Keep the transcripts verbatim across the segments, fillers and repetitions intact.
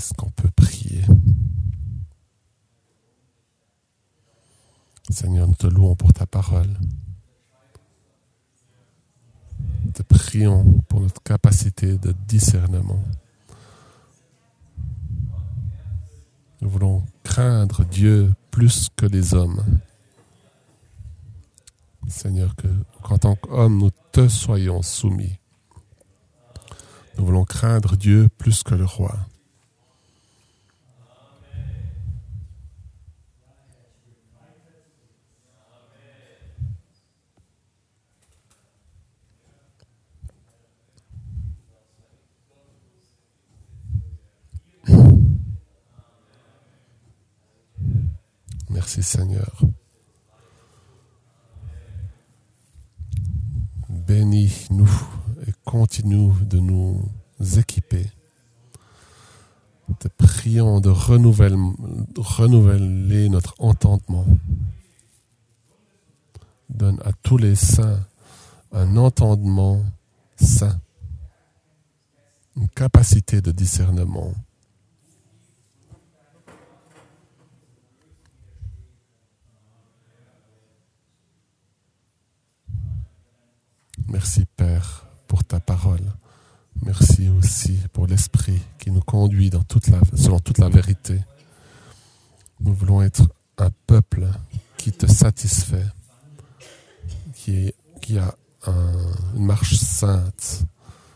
Est-ce qu'on peut prier? Seigneur, nous te louons pour ta parole. Nous te prions pour notre capacité de discernement. Nous voulons craindre Dieu plus que les hommes. Seigneur, que qu'en tant qu'hommes, nous te soyons soumis. Nous voulons craindre Dieu plus que le roi. Merci Seigneur. Bénis-nous et continue de nous équiper. Te prions de renouveler, renouveler notre entendement. Donne à tous les saints un entendement saint, une capacité de discernement. Merci Père pour ta parole. Merci aussi pour l'Esprit qui nous conduit dans toute la, selon toute la vérité. Nous voulons être un peuple qui te satisfait, qui, est, qui a un, une marche sainte.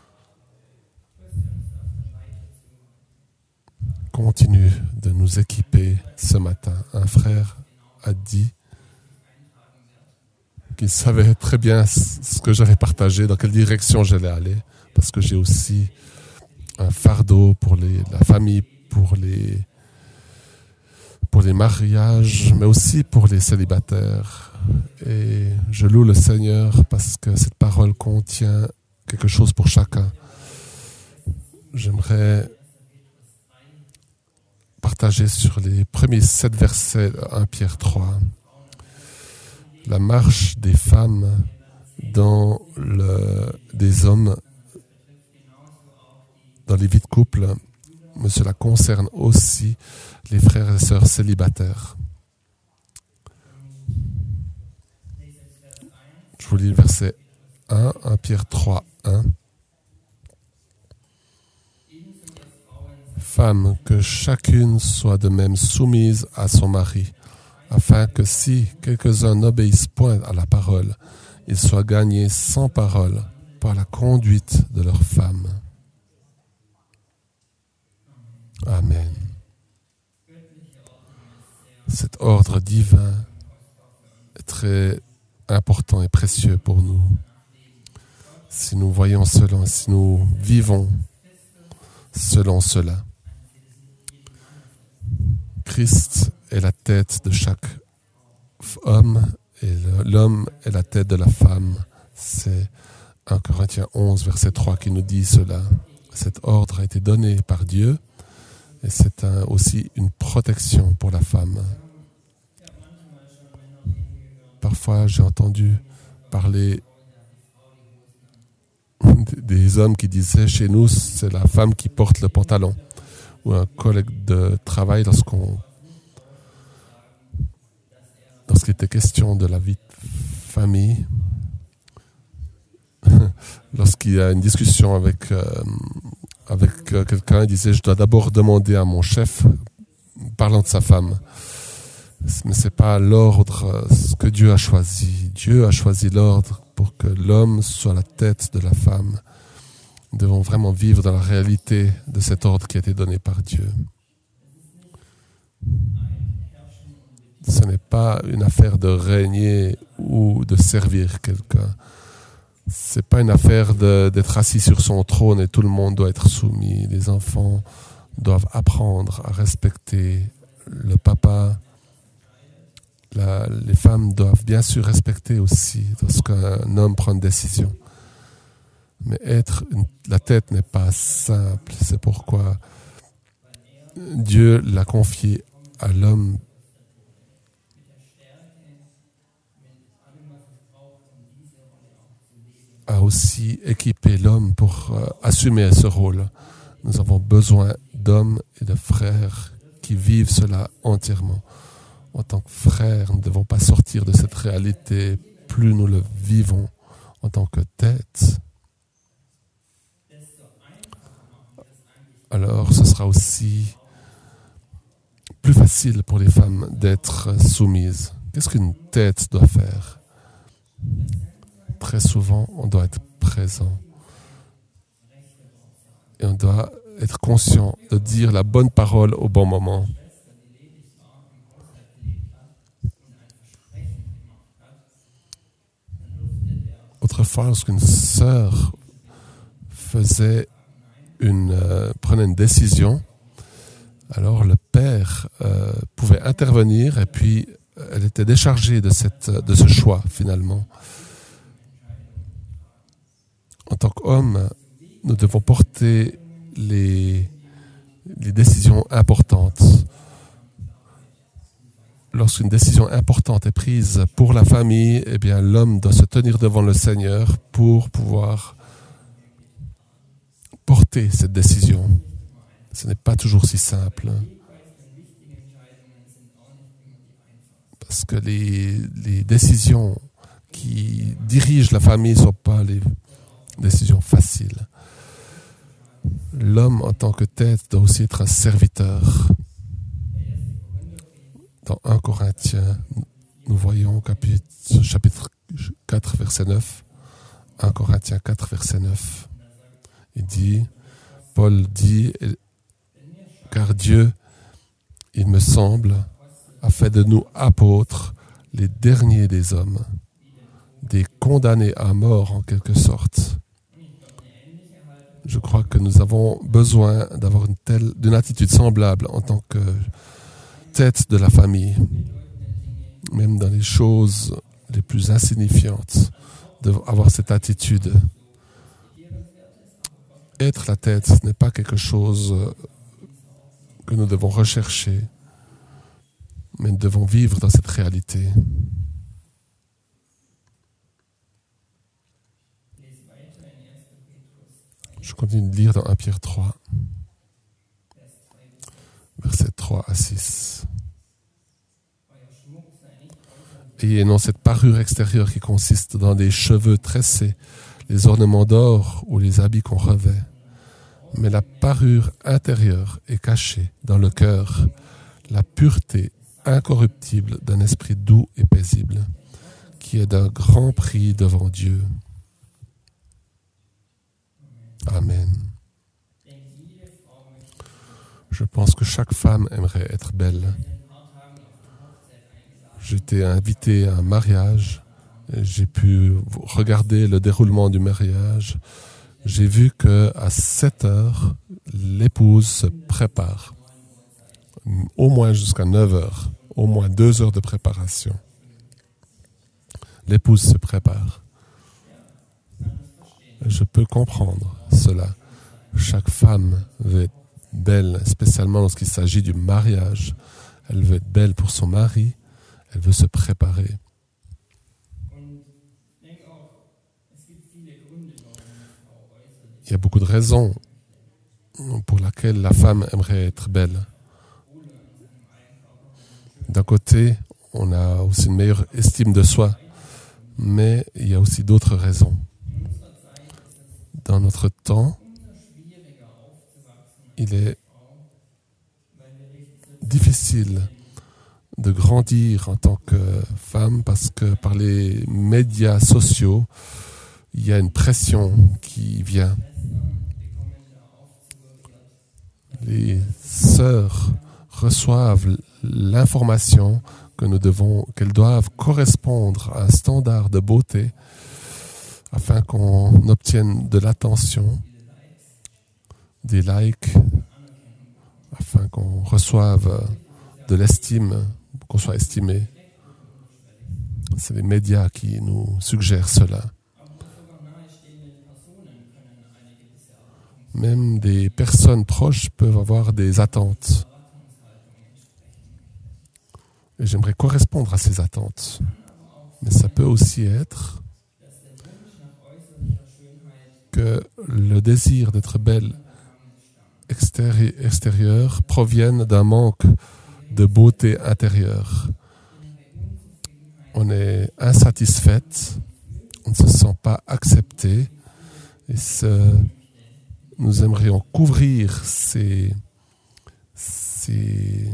Continue de nous équiper ce matin. Un frère a dit qu'il savait très bien ce que j'allais partager, dans quelle direction j'allais aller, parce que j'ai aussi un fardeau pour les, la famille, pour les, pour les mariages, mais aussi pour les célibataires. Et je loue le Seigneur parce que cette parole contient quelque chose pour chacun. J'aimerais partager sur les premiers sept versets de premier Pierre trois. La marche des femmes dans le, des hommes, dans les vies de couple, mais cela concerne aussi les frères et sœurs célibataires. Je vous lis le verset un, premier Pierre trois, un. Femmes, que chacune soit de même soumise à son mari, afin que si quelques-uns n'obéissent point à la parole, ils soient gagnés sans parole par la conduite de leurs femmes. Amen. Cet ordre divin est très important et précieux pour nous. Si nous voyons cela, si nous vivons selon cela, Christ est la tête de chaque homme et l'homme est la tête de la femme. C'est un Corinthiens onze, verset trois qui nous dit cela. Cet ordre a été donné par Dieu et c'est un, aussi une protection pour la femme. Parfois, j'ai entendu parler des hommes qui disaient chez nous, c'est la femme qui porte le pantalon. Ou un collègue de travail, lorsqu'on, lorsqu'il était question de la vie de famille, lorsqu'il y a une discussion avec, euh, avec euh, quelqu'un, il disait, je dois d'abord demander à mon chef, parlant de sa femme. Mais ce n'est pas l'ordre que Dieu a choisi. Dieu a choisi l'ordre pour que l'homme soit la tête de la femme. Nous devons vraiment vivre dans la réalité de cet ordre qui a été donné par Dieu. Ce n'est pas une affaire de régner ou de servir quelqu'un. Ce n'est pas une affaire de, d'être assis sur son trône et tout le monde doit être soumis. Les enfants doivent apprendre à respecter le papa. La, les femmes doivent bien sûr respecter aussi lorsqu'un homme prend une décision. Mais être une, la tête n'est pas simple. C'est pourquoi Dieu l'a confié à l'homme. A aussi équipé l'homme pour euh, assumer ce rôle. Nous avons besoin d'hommes et de frères qui vivent cela entièrement. En tant que frères, nous ne devons pas sortir de cette réalité. Plus nous le vivons en tant que tête, alors ce sera aussi plus facile pour les femmes d'être soumises. Qu'est-ce qu'une tête doit faire? Très souvent, on doit être présent. Et on doit être conscient de dire la bonne parole au bon moment. Autrefois, lorsqu'une sœur faisait une, euh, prenait une décision, alors le père euh, pouvait intervenir et puis elle était déchargée de, cette, de ce choix finalement. En tant qu'homme, nous devons porter les, les décisions importantes. Lorsqu'une décision importante est prise pour la famille, eh bien, l'homme doit se tenir devant le Seigneur pour pouvoir porter cette décision. Ce n'est pas toujours si simple. Parce que les, les décisions qui dirigent la famille ne sont pas les décisions faciles. L'homme, en tant que tête, doit aussi être un serviteur. Dans un Corinthiens, nous voyons chapitre quatre, verset neuf. un Corinthiens quatre, verset neuf. Il dit, Paul dit, car Dieu, il me semble, a fait de nous apôtres, les derniers des hommes, des condamnés à mort en quelque sorte. Je crois que nous avons besoin d'avoir une telle, d'une attitude semblable en tant que tête de la famille, même dans les choses les plus insignifiantes, d'avoir cette attitude. Être la tête, ce n'est pas quelque chose que nous devons rechercher, mais nous devons vivre dans cette réalité. Je continue de lire dans un Pierre trois, versets trois à six. Ayez non cette parure extérieure qui consiste dans des cheveux tressés, les ornements d'or ou les habits qu'on revêt. Mais la parure intérieure est cachée dans le cœur, la pureté incorruptible d'un esprit doux et paisible, qui est d'un grand prix devant Dieu. Amen. Je pense que chaque femme aimerait être belle. J'étais invité à un mariage, j'ai pu regarder le déroulement du mariage. J'ai vu qu'à sept heures, l'épouse se prépare, au moins jusqu'à neuf heures, au moins deux heures de préparation. L'épouse se prépare. Je peux comprendre cela. Chaque femme veut être belle, spécialement lorsqu'il s'agit du mariage. Elle veut être belle pour son mari, elle veut se préparer. Il y a beaucoup de raisons pour lesquelles la femme aimerait être belle. D'un côté, on a aussi une meilleure estime de soi, mais il y a aussi d'autres raisons. Dans notre temps, il est difficile de grandir en tant que femme parce que par les médias sociaux, il y a une pression qui vient. Les sœurs reçoivent l'information que nous devons, qu'elles doivent correspondre à un standard de beauté afin qu'on obtienne de l'attention, des likes, afin qu'on reçoive de l'estime, qu'on soit estimé. C'est les médias qui nous suggèrent cela. Même des personnes proches peuvent avoir des attentes. Et j'aimerais correspondre à ces attentes. Mais ça peut aussi être que le désir d'être belle extérie- extérieures proviennent d'un manque de beauté intérieure. On est insatisfaite, on ne se sent pas accepté, et ce, nous aimerions couvrir ces, ces,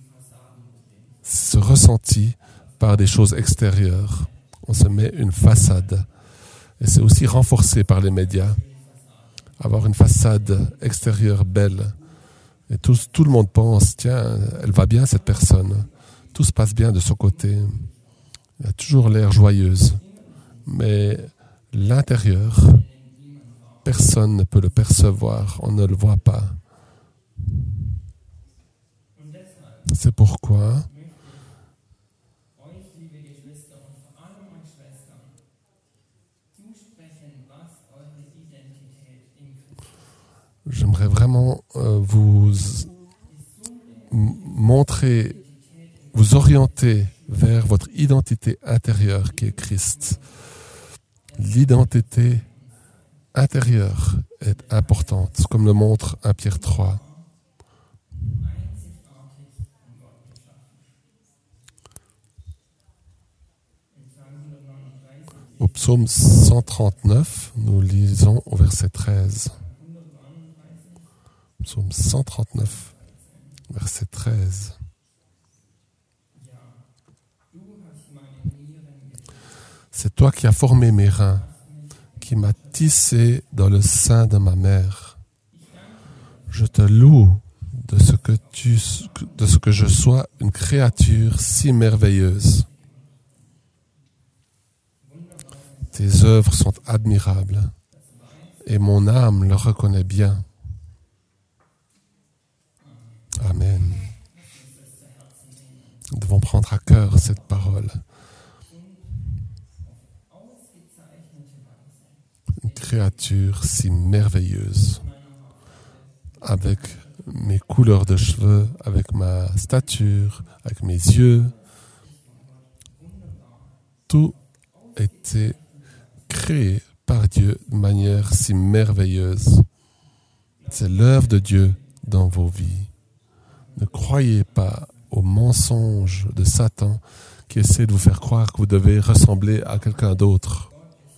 ce ressenti par des choses extérieures. On se met une façade. Et c'est aussi renforcé par les médias. Avoir une façade extérieure belle. Et tout, tout le monde pense, tiens, elle va bien cette personne. Tout se passe bien de son côté. Elle a toujours l'air joyeuse. Mais l'intérieur, personne ne peut le percevoir. On ne le voit pas. C'est pourquoi j'aimerais vraiment euh, vous m- montrer, vous orienter vers votre identité intérieure qui est Christ. L'identité intérieure est importante, comme le montre premier Pierre trois. Au psaume cent trente-neuf, nous lisons au verset treize. Psaume cent trente-neuf, verset treize. C'est toi qui as formé mes reins, qui m'as tissé dans le sein de ma mère. Je te loue de ce que tu, de ce que je sois une créature si merveilleuse. Tes œuvres sont admirables et mon âme le reconnaît bien. Amen. Nous devons prendre à cœur cette parole. Une créature si merveilleuse, avec mes couleurs de cheveux, avec ma stature, avec mes yeux. Tout était créé par Dieu de manière si merveilleuse. C'est l'œuvre de Dieu dans vos vies. Ne croyez pas aux mensonges de Satan qui essaie de vous faire croire que vous devez ressembler à quelqu'un d'autre.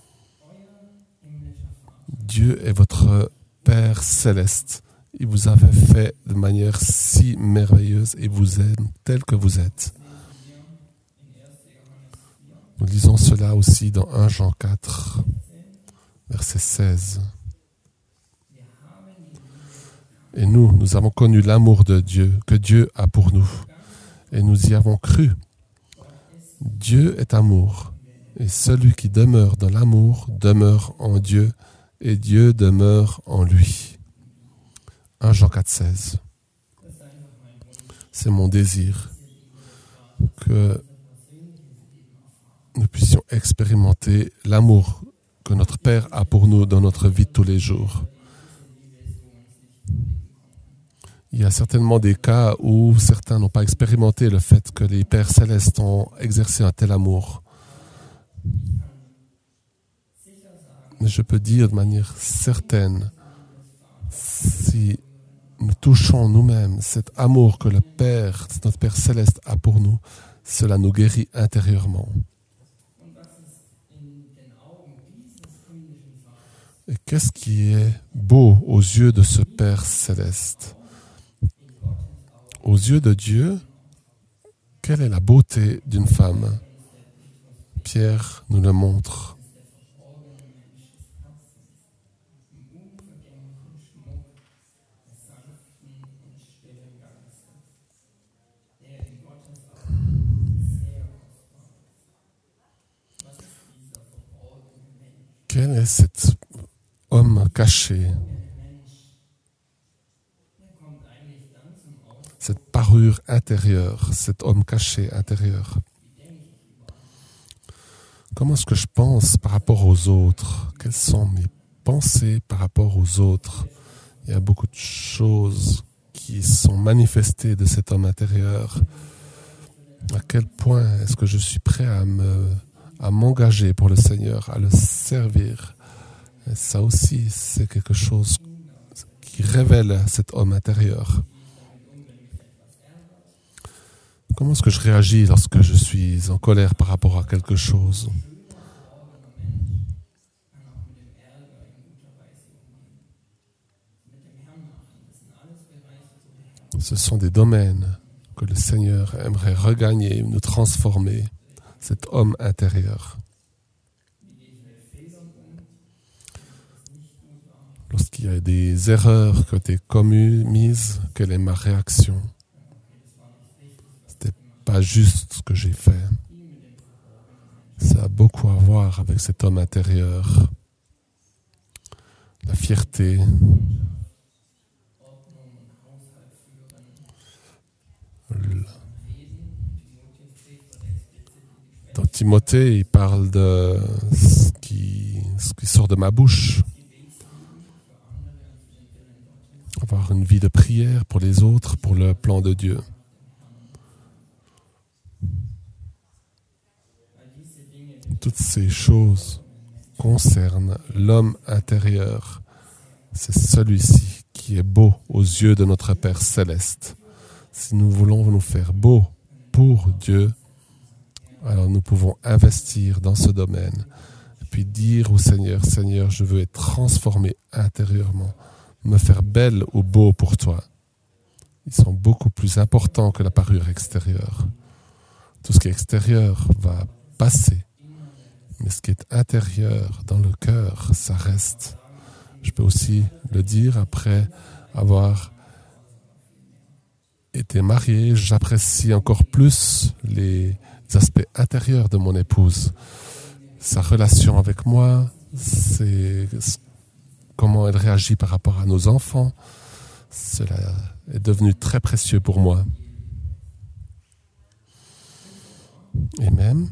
Dieu est votre Père céleste. Il vous avait fait de manière si merveilleuse et vous aime tel que vous êtes. Nous lisons cela aussi dans premier Jean quatre, verset seize. Et nous, nous avons connu l'amour de Dieu, que Dieu a pour nous. Et nous y avons cru. Dieu est amour. Et celui qui demeure dans l'amour demeure en Dieu, et Dieu demeure en lui. premier Jean quatre, seize. C'est mon désir que nous puissions expérimenter l'amour que notre Père a pour nous dans notre vie de tous les jours. Il y a certainement des cas où certains n'ont pas expérimenté le fait que les Pères célestes ont exercé un tel amour. Mais je peux dire de manière certaine, si nous touchons nous-mêmes cet amour que le Père, notre Père céleste a pour nous, cela nous guérit intérieurement. Et qu'est-ce qui est beau aux yeux de ce Père céleste? Aux yeux de Dieu, quelle est la beauté d'une femme? Pierre nous le montre. Quel est cet homme caché? Cette parure intérieure, cet homme caché intérieur. Comment est-ce que je pense par rapport aux autres? Quelles sont mes pensées par rapport aux autres? Il y a beaucoup de choses qui sont manifestées de cet homme intérieur. À quel point est-ce que je suis prêt à me, à m'engager pour le Seigneur, à le servir? Et ça aussi, c'est quelque chose qui révèle cet homme intérieur. Comment est-ce que je réagis lorsque je suis en colère par rapport à quelque chose? Ce sont des domaines que le Seigneur aimerait regagner, nous transformer, cet homme intérieur. Lorsqu'il y a des erreurs qui ont été commises, quelle est ma réaction? C'était pas juste ce que j'ai fait. Ça a beaucoup à voir avec cet homme intérieur. La fierté. Dans Timothée, il parle de ce qui, ce qui sort de ma bouche. Avoir une vie de prière pour les autres, pour le plan de Dieu. Toutes ces choses concernent l'homme intérieur. C'est celui-ci qui est beau aux yeux de notre Père céleste. Si nous voulons nous faire beaux pour Dieu, alors nous pouvons investir dans ce domaine et puis dire au Seigneur, Seigneur, je veux être transformé intérieurement, me faire belle ou beau pour toi. Ils sont beaucoup plus importants que la parure extérieure. Tout ce qui est extérieur va passer, mais ce qui est intérieur, dans le cœur, ça reste. Je peux aussi le dire après avoir été marié, j'apprécie encore plus les aspects intérieurs de mon épouse. Sa relation avec moi, c'est comment elle réagit par rapport à nos enfants. Cela est devenu très précieux pour moi. Et même,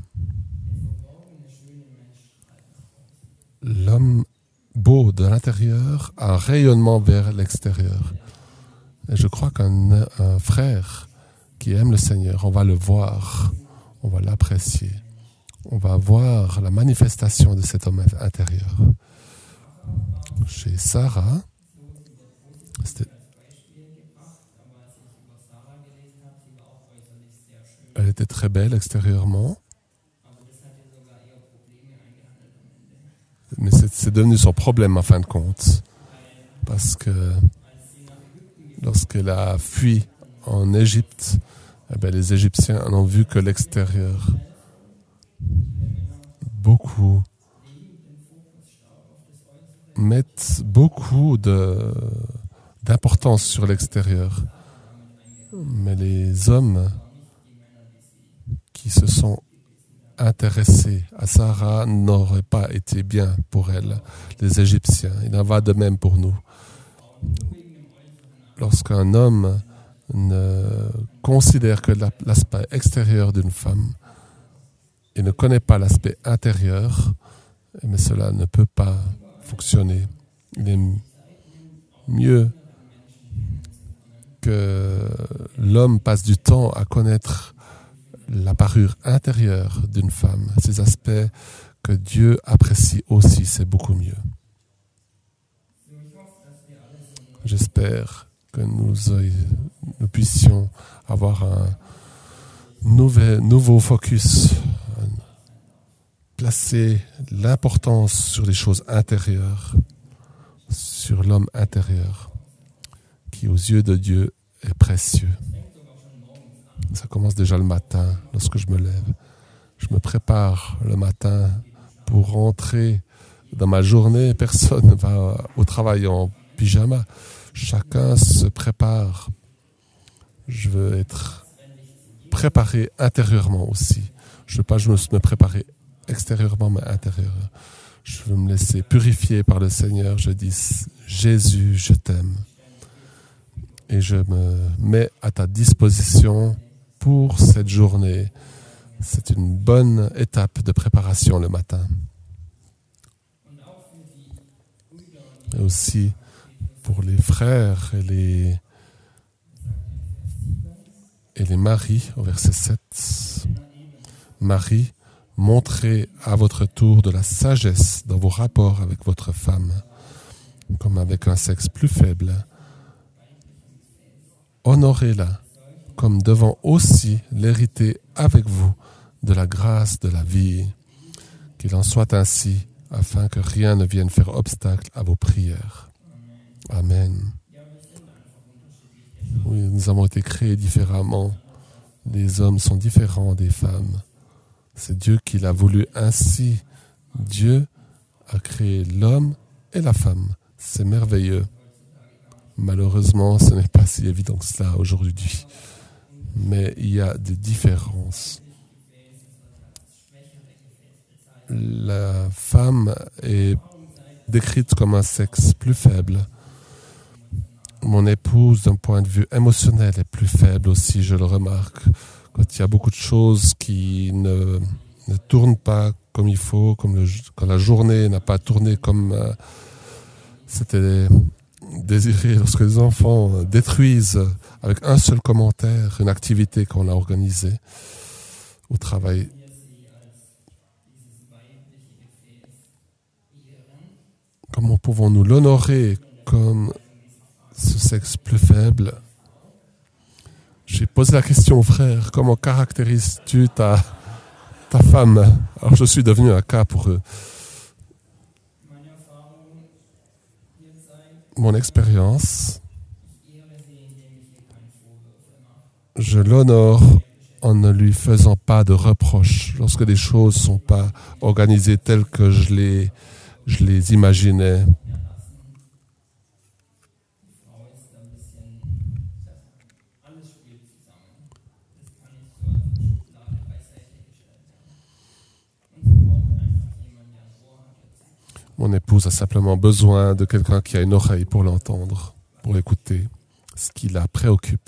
l'homme beau de l'intérieur a un rayonnement vers l'extérieur. Et je crois qu'un un frère qui aime le Seigneur, on va le voir, on va l'apprécier, on va voir la manifestation de cet homme intérieur. Chez Sarah, c'était... elle était très belle extérieurement, mais c'est, c'est devenu son problème en fin de compte, parce que lorsqu'elle a fui en Égypte, eh bien, les Égyptiens n'ont vu que l'extérieur. Beaucoup mettent beaucoup de, d'importance sur l'extérieur. Mais les hommes qui se sont intéressés à Sarah n'auraient pas été bien pour elle, les Égyptiens. Il en va de même pour nous. Lorsqu'un homme ne considère que l'aspect extérieur d'une femme et ne connaît pas l'aspect intérieur, mais cela ne peut pas fonctionner. Il est mieux que l'homme passe du temps à connaître la parure intérieure d'une femme, ces aspects que Dieu apprécie aussi, c'est beaucoup mieux. J'espère que nous, nous puissions avoir un nouvel, nouveau focus, placer l'importance sur les choses intérieures, sur l'homme intérieur, qui aux yeux de Dieu est précieux. Ça commence déjà le matin, lorsque je me lève. Je me prépare le matin pour rentrer dans ma journée. Personne ne va au travail en pyjama. Chacun se prépare. Je veux être préparé intérieurement aussi. Je ne veux pas juste me préparer extérieurement, mais intérieurement. Je veux me laisser purifier par le Seigneur. Je dis, Jésus, je t'aime. Et je me mets à ta disposition pour cette journée. C'est une bonne étape de préparation le matin. Et aussi pour les frères et les, et les maris, au verset sept. Marie, montrez à votre tour de la sagesse dans vos rapports avec votre femme, comme avec un sexe plus faible, honorez-la, comme devant aussi l'hériter avec vous de la grâce de la vie. Qu'il en soit ainsi, afin que rien ne vienne faire obstacle à vos prières. Amen. Oui, nous avons été créés différemment. Les hommes sont différents des femmes. C'est Dieu qui l'a voulu ainsi. Dieu a créé l'homme et la femme. C'est merveilleux. Malheureusement, ce n'est pas si évident que cela aujourd'hui. Mais il y a des différences. La femme est décrite comme un sexe plus faible. Mon épouse, d'un point de vue émotionnel, est plus faible aussi, je le remarque. Quand il y a beaucoup de choses qui ne, ne tournent pas comme il faut, comme le, quand la journée n'a pas tourné comme euh, c'était désiré, lorsque les enfants détruisent avec un seul commentaire une activité qu'on a organisée au travail. Comment pouvons-nous l'honorer comme ce sexe plus faible? J'ai posé la question au frère, comment caractérises-tu ta, ta femme? Alors je suis devenu un cas pour eux. Mon expérience, je l'honore en ne lui faisant pas de reproches lorsque les choses ne sont pas organisées telles que je les, je les imaginais. Mon épouse a simplement besoin de quelqu'un qui a une oreille pour l'entendre, pour écouter ce qui la préoccupe.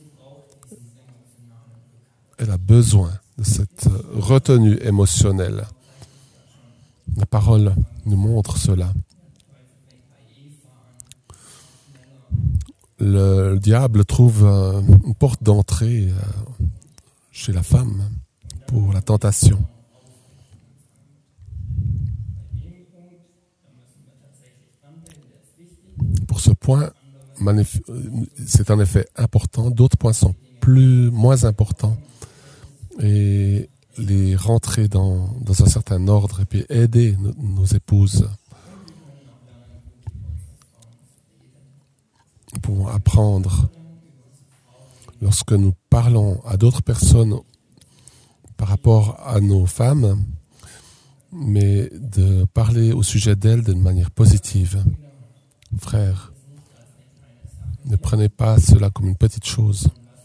Elle a besoin de cette retenue émotionnelle. La parole nous montre cela. Le, le diable trouve euh, une porte d'entrée euh, chez la femme pour la tentation. Pour ce point, c'est en effet important. D'autres points sont plus, moins importants. Et les rentrer dans, dans un certain ordre et puis aider nos, nos épouses. Nous pouvons apprendre, lorsque nous parlons à d'autres personnes par rapport à nos femmes, mais de parler au sujet d'elles d'une manière positive. Frères, ne prenez pas cela comme une petite chose,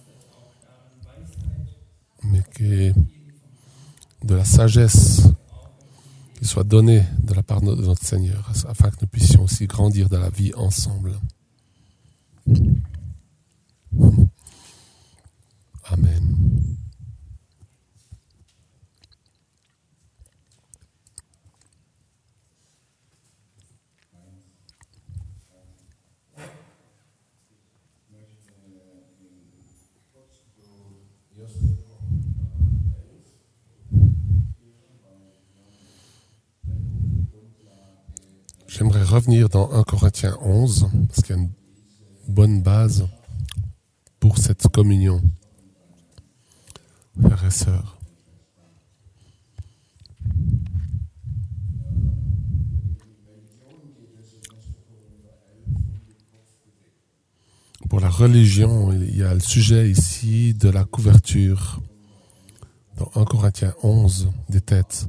mais que de la sagesse qui soit donnée de la part de notre Seigneur, afin que nous puissions aussi grandir dans la vie ensemble. Amen. J'aimerais revenir dans un Corinthiens onze, parce qu'il y a une bonne base pour cette communion, frères et sœurs. Pour la religion, il y a le sujet ici de la couverture, dans un Corinthiens onze, des têtes.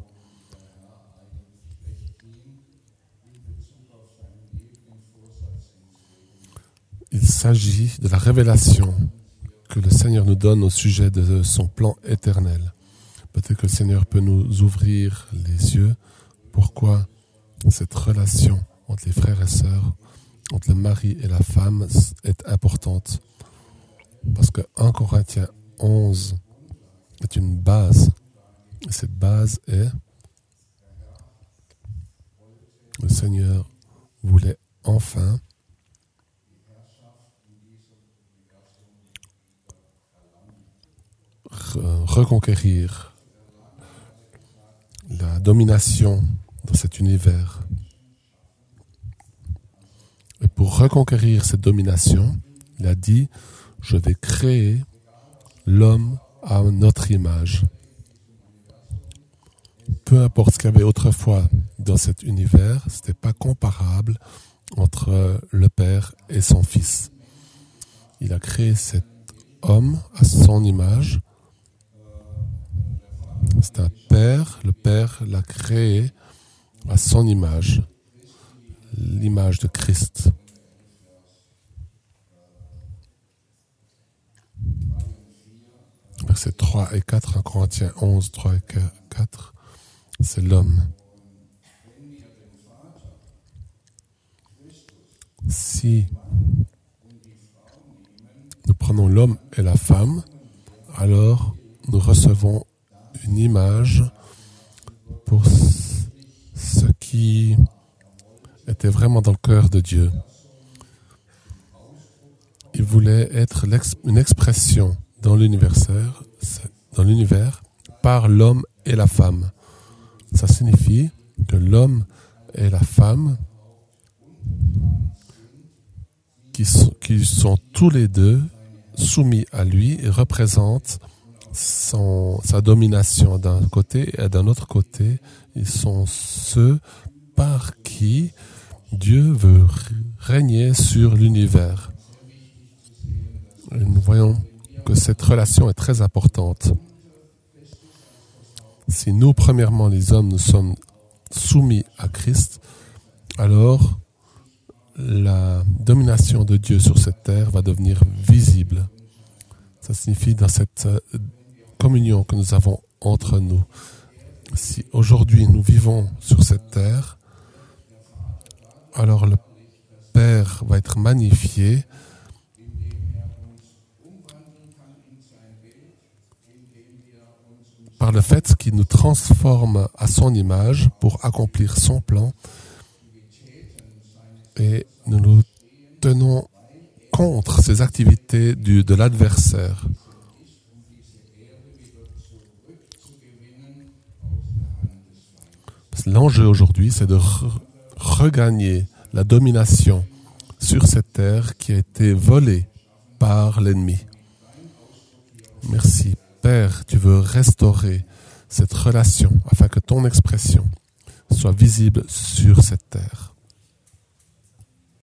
Il s'agit de la révélation que le Seigneur nous donne au sujet de son plan éternel. Peut-être que le Seigneur peut nous ouvrir les yeux. Pourquoi cette relation entre les frères et sœurs, entre le mari et la femme est importante. Parce que un Corinthiens onze est une base. Et cette base est le Seigneur voulait enfin reconquérir la domination dans cet univers. Et pour reconquérir cette domination, il a dit, je vais créer l'homme à notre image. Peu importe ce qu'il y avait autrefois dans cet univers, ce n'était pas comparable entre le Père et son Fils. Il a créé cet homme à son image. C'est un Père, le Père l'a créé à son image, l'image de Christ. Versets trois et quatre, en Corinthiens onze, trois et quatre, c'est l'homme. Si nous prenons l'homme et la femme, alors nous recevons une image pour ce qui était vraiment dans le cœur de Dieu. Il voulait être une expression dans l'univers, dans l'univers par l'homme et la femme. Ça signifie que l'homme et la femme qui sont, qui sont tous les deux soumis à lui et représentent son, sa domination d'un côté et d'un autre côté. Ils sont ceux par qui Dieu veut régner sur l'univers. Et nous voyons que cette relation est très importante. Si nous, premièrement, les hommes, nous sommes soumis à Christ, alors la domination de Dieu sur cette terre va devenir visible. Ça signifie dans cette communion que nous avons entre nous. Si aujourd'hui nous vivons sur cette terre, alors le Père va être magnifié par le fait qu'il nous transforme à son image pour accomplir son plan, et nous nous tenons contre ces activités du, de l'adversaire. L'enjeu aujourd'hui, c'est de re- regagner la domination sur cette terre qui a été volée par l'ennemi. Merci. Père, tu veux restaurer cette relation afin que ton expression soit visible sur cette terre.